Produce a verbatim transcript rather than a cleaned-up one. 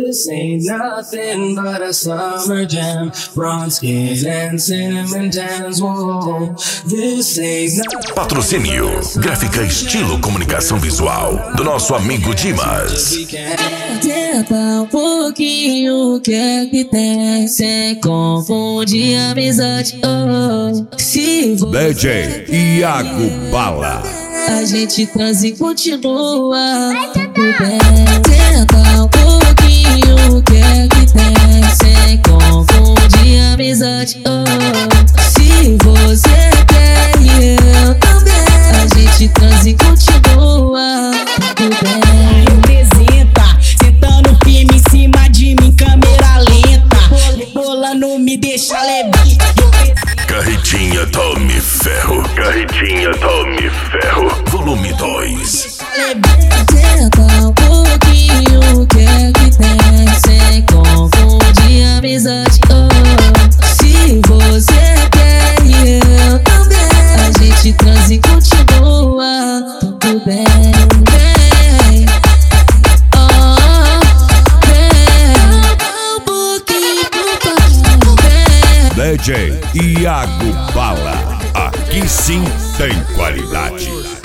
This ain't nothing but a summer jam. Bronze skin and cinnamon tans. Whoa. This ain't nothing. Patrocínio Gráfica Estilo Comunicação Visual do nosso amigo Dimas. Tenta um pouquinho o que é que tem, sem confundir amizade. Oh, se você D J Iago Bala, a gente transa e continua tudo bem. Tenta um pouquinho o que é que tem, sem confundir amizade. Oh, se você quer e eu também, a gente transa e continua tudo bem. Representa, sentando firme em cima de mim, câmera lenta, bolando me deixa leve. Carretinha Tome Ferro, Carretinha Tome Ferro, volume dois. Tenta um pouquinho o que é que tem, sem confundir amizade. Oh, se você quer e eu também, a gente transa e continua tudo bem. Vem, oh, vem, um pouquinho, um pouquinho, vem. D J Iago Bala, aqui sim tem qualidade.